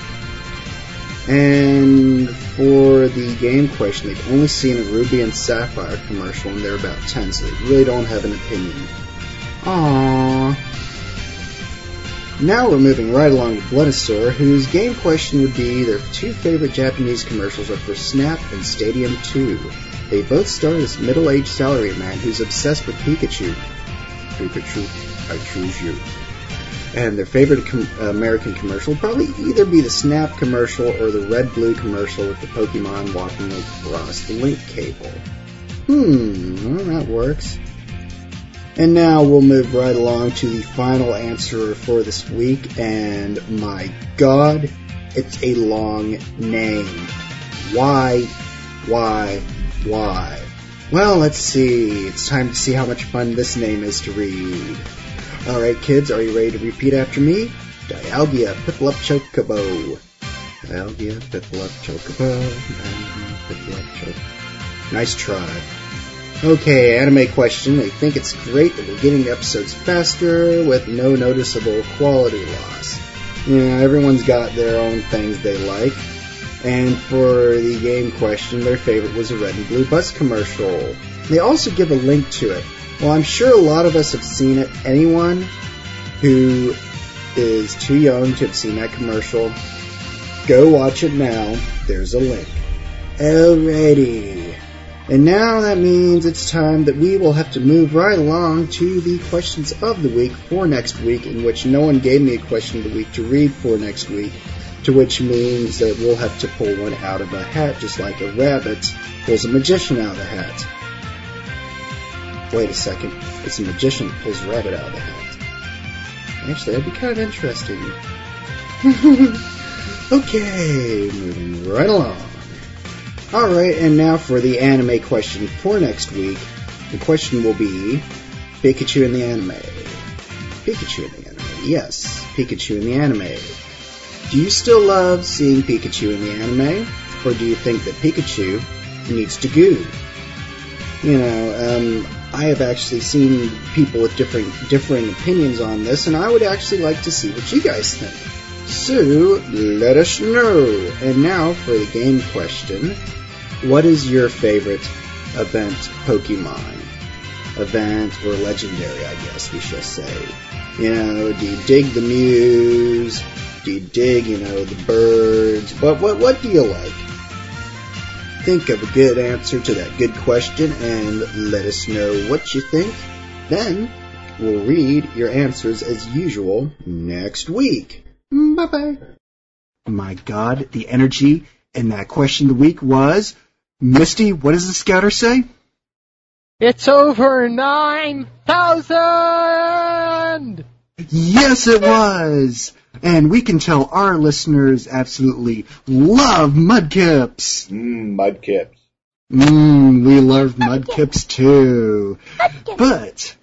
And for the game question, they've only seen a Ruby and Sapphire commercial, and they're about ten, so they really don't have an opinion. Aww. Now we're moving right along to Bloodasaur, whose game question would be their two favorite Japanese commercials are for Snap and Stadium two. They both star this middle-aged salaryman who's obsessed with Pikachu. Pikachu, I choose you. And their favorite com- American commercial would probably either be the Snap commercial or the red-blue commercial with the Pokemon walking across the link cable. Hmm, well, that works. And now we'll move right along to the final answer for this week, and my God, it's a long name. Why, why, why? Well, let's see. It's time to see how much fun this name is to read. Alright, kids, are you ready to repeat after me? Dialga Piplup Chocobo. Dialga Piplup Chocobo. Dialga Piplup Chocobo. Nice try. Okay, anime question. They think it's great that we're getting the episodes faster with no noticeable quality loss. You know, everyone's got their own things they like. And for the game question, their favorite was a red and blue bus commercial. They also give a link to it. Well, I'm sure a lot of us have seen it. Anyone who is too young to have seen that commercial, go watch it now. There's a link. Alrighty. And now that means it's time that we will have to move right along to the questions of the week for next week, in which no one gave me a question of the week to read for next week, to which means that we'll have to pull one out of a hat, just like a rabbit pulls a magician out of a hat. Wait a second, it's a magician that pulls a rabbit out of the hat. Actually, that'd be kind of interesting. Okay, moving right along. Alright, and now for the anime question for next week. The question will be Pikachu in the anime. Pikachu in the anime. Yes, Pikachu in the anime. Do you still love seeing Pikachu in the anime? Or do you think that Pikachu needs to goo? You know, um, I have actually seen people with different differing opinions on this, and I would actually like to see what you guys think. So, let us know. And now for the game question. What is your favorite event Pokemon? Event or legendary, I guess we shall say. You know, do you dig the Mews? Do you dig, you know, the birds? What, what, what do you like? Think of a good answer to that good question and let us know what you think. Then, we'll read your answers as usual next week. Bye-bye. My God, the energy in that question of the week was... Misty, what does the scouter say? It's over nine thousand! Yes, it was! And we can tell our listeners absolutely love Mudkips. Mmm, Mudkips. Mmm, we love Mudkips too. But,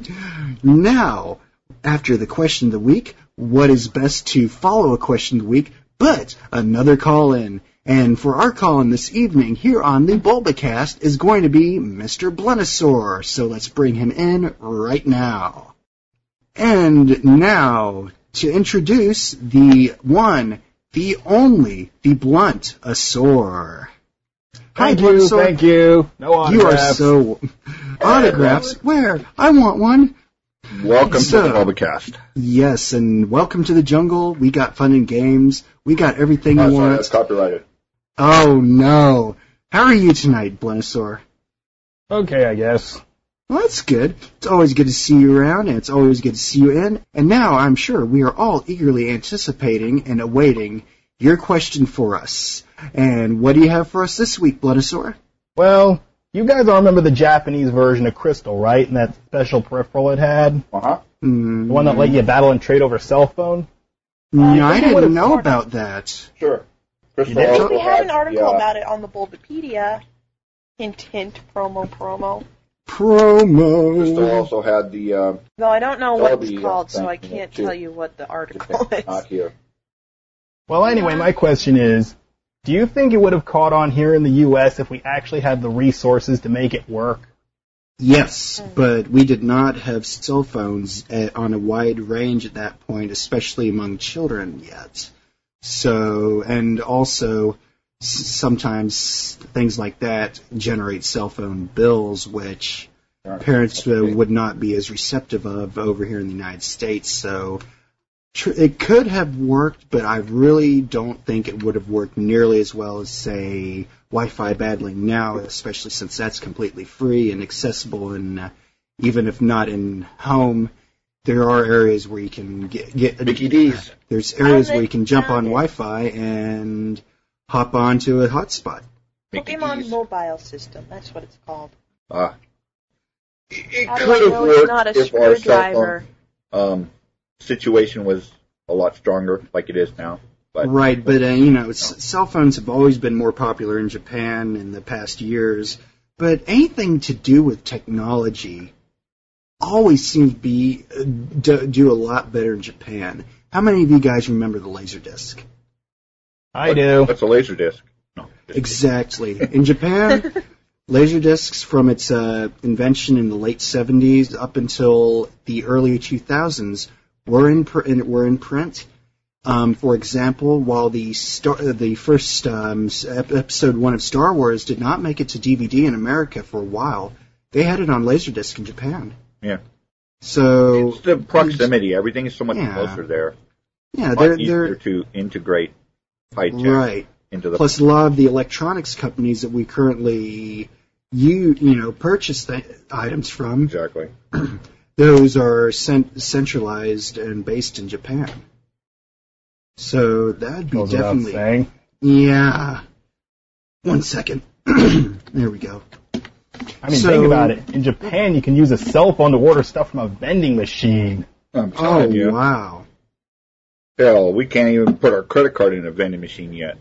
now, after the question of the week, what is best to follow a question of the week but another call-in? And for our call-in this evening here on the Bulbacast is going to be Mister Bloodasaur. So let's bring him in right now. And now, to introduce the one, the only, the Blunt-asaur. Hi, Thank you, Bloodasaur. thank you. No autographs. You are so... Autographs? Where? I want one. Welcome So- to the Bulbacast. Yes, and welcome to the jungle. We got fun and games. We got everything Oh, you sorry, want. that's copyrighted. Oh, no. How are you tonight, Bloodasaur? Okay, I guess. Well, that's good. It's always good to see you around, and it's always good to see you in. And now I'm sure we are all eagerly anticipating and awaiting your question for us. And what do you have for us this week, Bloodasaur? Well, you guys all remember the Japanese version of Crystal, right? And that special peripheral it had? Uh-huh. Mm, The one that let you battle and trade over cell phone? no, I think it would've didn't know sort of- about that. Sure. Crystal did? also We have had an article the, uh, about it on the Bulbapedia. Hint, hint, promo, promo. Promo. Crystal also had the, uh, Though I don't know what it's Darby, uh, called, so I thing can't too. tell you what the article is. not here. Well, anyway, my question is, do you think it would have caught on here in the U S if we actually had the resources to make it work? Yes, but we did not have cell phones at, on a wide range at that point, especially among children yet. So, and also, s- sometimes things like that generate cell phone bills, which parents uh, would not be as receptive of over here in the United States. So, tr- it could have worked, but I really don't think it would have worked nearly as well as, say, Wi-Fi battling now, especially since that's completely free and accessible, and uh, even if not in home, there are areas where you can get, get Mickey D's. There's areas where you can jump on Wi-Fi and hop onto a hotspot. Pokemon Mobile System, that's what it's called. Ah. It, it How do could I have know it's worked not a if our cell screwdriver? phone um, situation was a lot stronger, like it is now. But Right, but, uh, you know, s- cell phones have always been more popular in Japan in the past years, but anything to do with technology always seems to be, uh, do, do a lot better in Japan. How many of you guys remember the Laserdisc? I do. What's a laser disc? No. Exactly. In Japan, Laserdiscs from its uh, invention in the late seventies up until the early two thousands were in, pr- in, were in print. Um, for example, while the star- the first um, s- ep- episode one of Star Wars did not make it to D V D in America for a while, they had it on Laserdisc in Japan. Yeah. So It's the proximity. Everything is so much Yeah. closer there. yeah, Much they're easier they're to integrate high tech right. into the. Plus, a lot of the electronics companies that we currently you you know purchase the items from, Exactly. those are cent- centralized and based in Japan. So that'd be Goes without definitely saying. yeah. One second. There we go. I mean, So- think about it. In Japan, you can use a cell phone to order stuff from a vending machine. I'm Oh telling you. wow! Hell, we can't even put our credit card in a vending machine yet.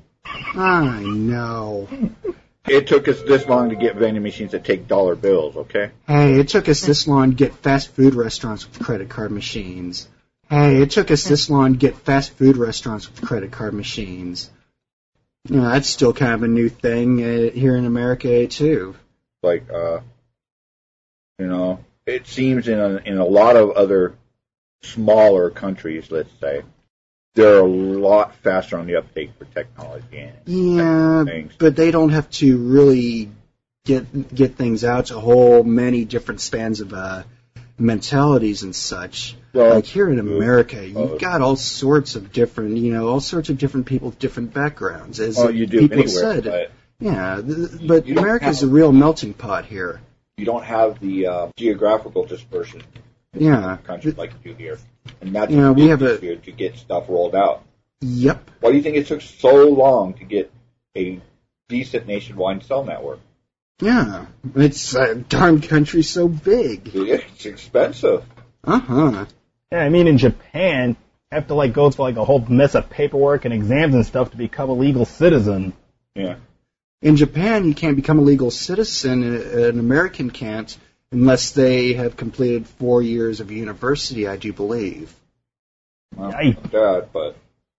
I know. It took us this long to get vending machines that take dollar bills, okay? Hey, it took us this long to get fast food restaurants with credit card machines. Hey, it took us this long to get fast food restaurants with credit card machines. You know, that's still kind of a new thing uh, here in America, too. Like, uh, you know, it seems in a, in a lot of other smaller countries, let's say, they're a lot faster on the uptake for technology and Yeah, things. but they don't have to really get get things out to whole many different spans of uh, mentalities and such. Well, like here in America, uh, you've got all sorts of different, you know, all sorts of different people with different backgrounds. As Well, you do people anywhere, said, but yeah, th- but you don't America's have- a real melting pot here. you don't have the uh, geographical dispersion Yeah. in countries like you do here. And that's Yeah, we have a- easier to get stuff rolled out. Yep. Why do you think it took so long to get a decent nationwide cell network? Yeah. It's a darn country so big. It's expensive. Uh huh. Yeah, I mean, in Japan, you have to like go through like a whole mess of paperwork and exams and stuff to become a legal citizen. Yeah. In Japan, you can't become a legal citizen. An American can't unless they have completed four years of university, I do believe. Well, Yikes. not that, but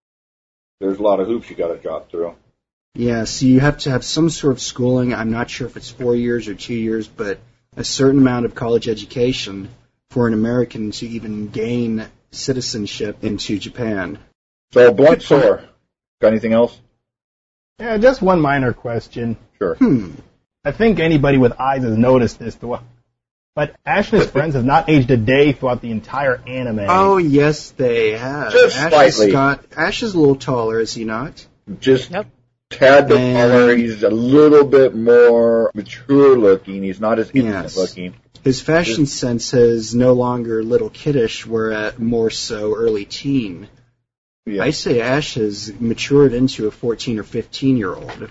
there's a lot of hoops you got to drop through. Yeah, so you have to have some sort of schooling. I'm not sure if it's four years or two years, but a certain amount of college education for an American to even gain citizenship into Japan. So, blunt sore. Got anything else? Yeah, just one minor question. Sure. Hmm. I think anybody with eyes has noticed this, but Ash and his friends have not aged a day throughout the entire anime. Oh, yes, they have. Just Ash slightly. Is got, Ash is a little taller, is he not? Just Yep. tad bit And- taller. He's a little bit more mature looking. He's not as innocent Yes. looking. His fashion sense is no longer little kiddish, whereas more so early teen. Yeah. I say Ash has matured into a fourteen or fifteen year old.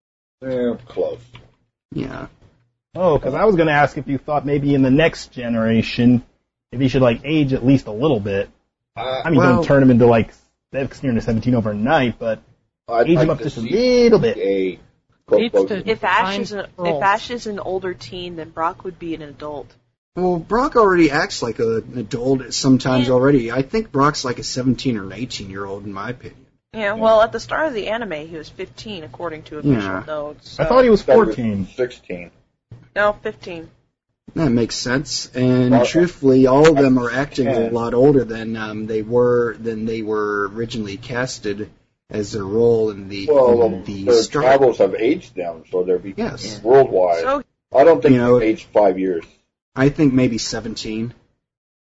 Eh, close. Yeah. Oh, because I was going to ask if you thought maybe in the next generation, if he should like age at least a little bit. Uh, I mean, Well- don't turn him into like sixteen or seventeen overnight, but I'd age him like up to just a see little bit. A Needs quote, to- If Ash Fine is a, girls. if Ash is an older teen, then Brock would be an adult. Well, Brock already acts like a, an adult sometimes Yeah. already. I think Brock's like a seventeen or an eighteen year old in my opinion. Yeah, well, at the start of the anime, he was fifteen, according to official Yeah. notes. I so- thought he was That was fourteen. sixteen. No, fifteen. That makes sense. And Well, truthfully, all of them are acting yeah. a lot older than um, they were than they were originally casted as their role in the Well, in the their start. travels have aged them, so they're becoming Yes. worldwide. So I don't think You know, they've aged five years. I think maybe seventeen.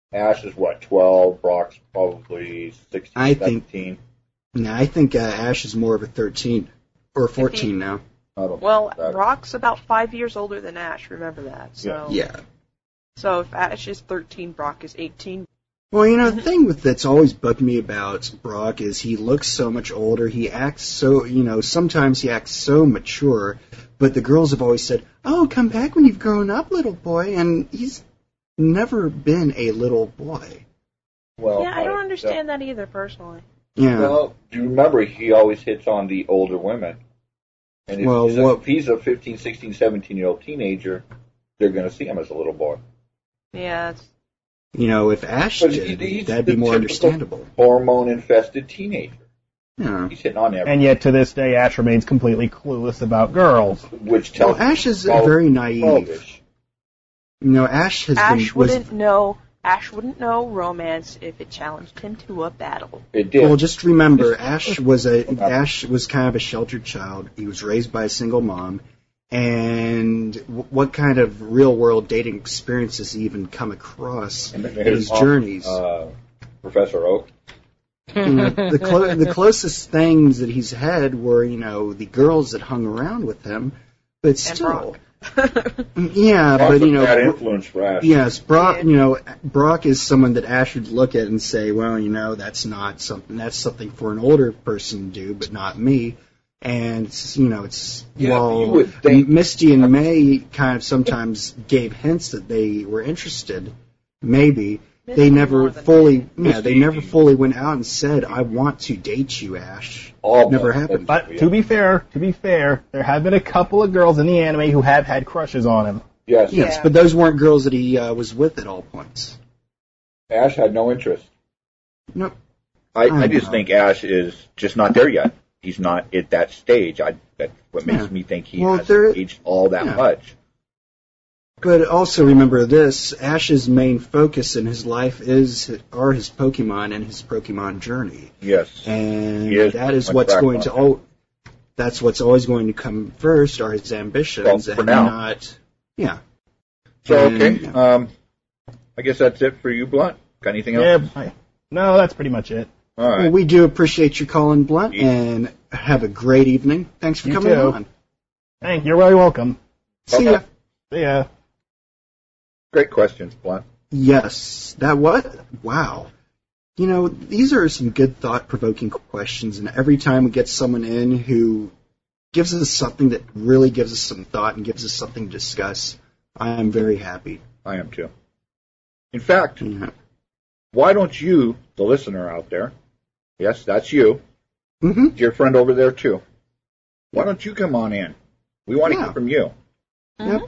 Ash is what, twelve, Brock's probably sixteen, I think- seventeen. No, I think uh, Ash is more of a thirteen or fourteen now. I don't Well, know that. Brock's about five years older than Ash. Remember that. So, Yeah. so if Ash is thirteen, Brock is eighteen. Well, you know, the thing with that's always bugged me about Brock is he looks so much older. He acts so, you know, sometimes he acts so mature, but the girls have always said, "Oh, come back when you've grown up, little boy," and he's never been a little boy. Well, Yeah, I don't understand that either, personally. Yeah. Well, do you remember he always hits on the older women? And if, Well, he's, a, what- if he's a fifteen, sixteen, seventeen-year-old teenager, they're going to see him as a little boy. Yeah, it's, You know, if Ash But did, he- he's that'd the be more typical understandable. Hormone-infested teenager. Yeah. He's hitting on everything, And yet, to this day, Ash remains completely clueless about girls. which Well, tells Ash is twelve- very naive. twelve-ish. You know, Ash has Ash been was, wouldn't know. Ash wouldn't know romance if it challenged him to a battle. It did. Well, just remember, Ash was a Ash was kind of a sheltered child. He was raised by a single mom, and w- what kind of real world dating experiences he even come across And then in his his mom, journeys? Uh, Professor Oak. You know, the clo- the closest things that he's had were, you know, the girls that hung around with him, but still, yeah, Brock's but you a know, bad Bro- influence for Ash. yes, Brock, Yeah. you know, Brock is someone that Ash would look at and say, well, you know, that's not something, that's something for an older person to do, but not me. And it's, you know, it's Yeah, well, you would think- Misty and May kind of sometimes gave hints that they were interested. Maybe Misty they never more than fully, May. yeah, they Misty- never fully went out and said, "I want to date you, Ash." All Never but- happened. But to be fair, to be fair, there have been a couple of girls in the anime who have had crushes on him. Yes, Yes, Yeah. but those weren't girls that he uh, was with at all points. Ash had no interest. Nope. I, I I just know. think Ash is just not there yet. He's not at that stage. I, that's what makes Yeah. me think he Well, hasn't there- aged all that yeah. much. But also remember this: Ash's main focus in his life is are his Pokemon and his Pokemon journey, Yes. and He is that is on what's track going on to that. al- that's what's always going to come first are his ambitions, Well, for and now. not yeah. So, And, okay. yeah. Um, I guess that's it for you, Blunt. Got anything else? Yeah, I, no, that's pretty much it. All right. Well, we do appreciate you calling, Blunt, Yeah. and have a great evening. Thanks for You coming too. on. Thank you're very welcome. See Okay. ya. See ya. Great questions, Blunt. Yes. That what? Wow. You know, these are some good thought-provoking questions, and every time we get someone in who gives us something that really gives us some thought and gives us something to discuss, I am very happy. I am too. In fact, Yeah. why don't you, the listener out there, yes, that's you, Mm-hmm. dear friend over there too, why don't you come on in? We want to Yeah. hear from you. Yep.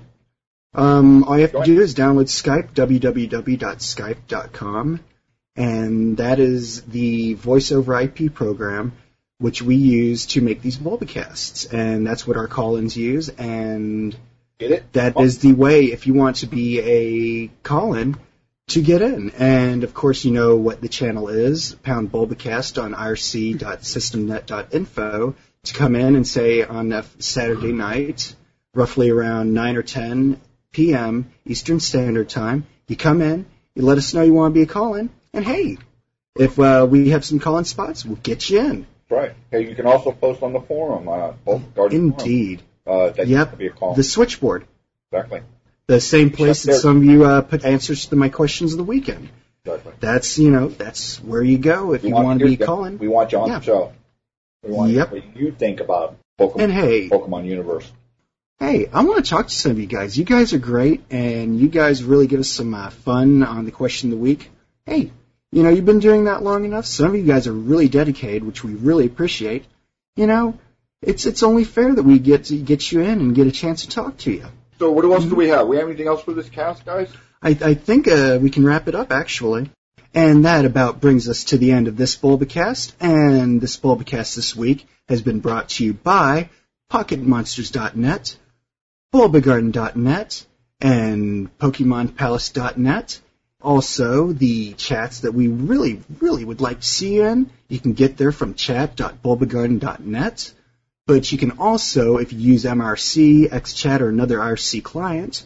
Um, all you have Go to do is download Skype, w w w dot skype dot com, and that is the voice over I P program which we use to make these Bulbacasts, and that's what our call-ins use, and Get it? that is the way, if you want to be a call-in, to get in. And, of course, you know what the channel is, pound Bulbacast on I R C dot system net dot info, to come in and say on a Saturday night, roughly around nine or ten p.m. Eastern Standard Time, you come in, you let us know you want to be a call-in, and hey, if uh, we have some call-in spots, we'll get you in. Right. Hey, you can also post on the forum, uh, both Guardian Indeed. Forum. Uh, that Yep. could be a call. The switchboard. Exactly. The same place that There. some of you uh, put answers to my questions of the weekend. Exactly. That's, you know, that's where you go if We you want want to to be hear- calling. We want you on Yeah. the show. We want Yep. what you think about Pokemon, And hey, Pokemon Universe. hey, I want to talk to some of you guys. You guys are great, and you guys really give us some uh, fun on the question of the week. Hey, you know, you've been doing that long enough. Some of you guys are really dedicated, which we really appreciate. You know, it's it's only fair that we get to get you in and get a chance to talk to you. So what else do we have? We have anything else for this cast, guys? I, I think uh, we can wrap it up, actually. And that about brings us to the end of this Bulbacast. And this Bulbacast this week has been brought to you by Pocket Monsters dot net, Bulbagarden dot net, and Pokemon Palace dot net. Also, the chats that we really, really would like to see you in, you can get there from chat dot bulbagarden dot net. But you can also, if you use M R C, XChat, or another I R C client,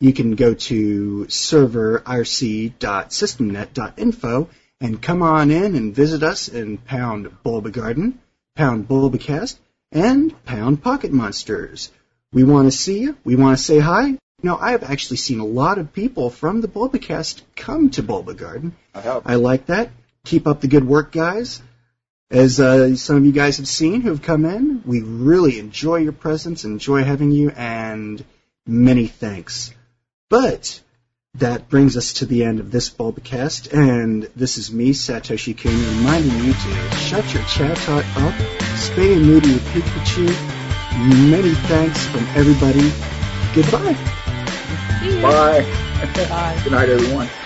you can go to server I R C dot systemnet dot info and come on in and visit us in pound Bulbagarden, pound Bulbacast, and pound Pocket Monsters. We want to see you. We want to say hi. You know, I've actually seen a lot of people from the Bulbacast come to Bulbagarden. I hope. I like that. Keep up the good work, guys. As uh, some of you guys have seen who have come in, we really enjoy your presence, enjoy having you, and many thanks. But that brings us to the end of this Bulbacast, and this is me, Satoshi Kun, reminding you to shut your chat talk up, spay and neuter your Pikachu. Many thanks from everybody. Goodbye. Bye. Bye. Good night, everyone.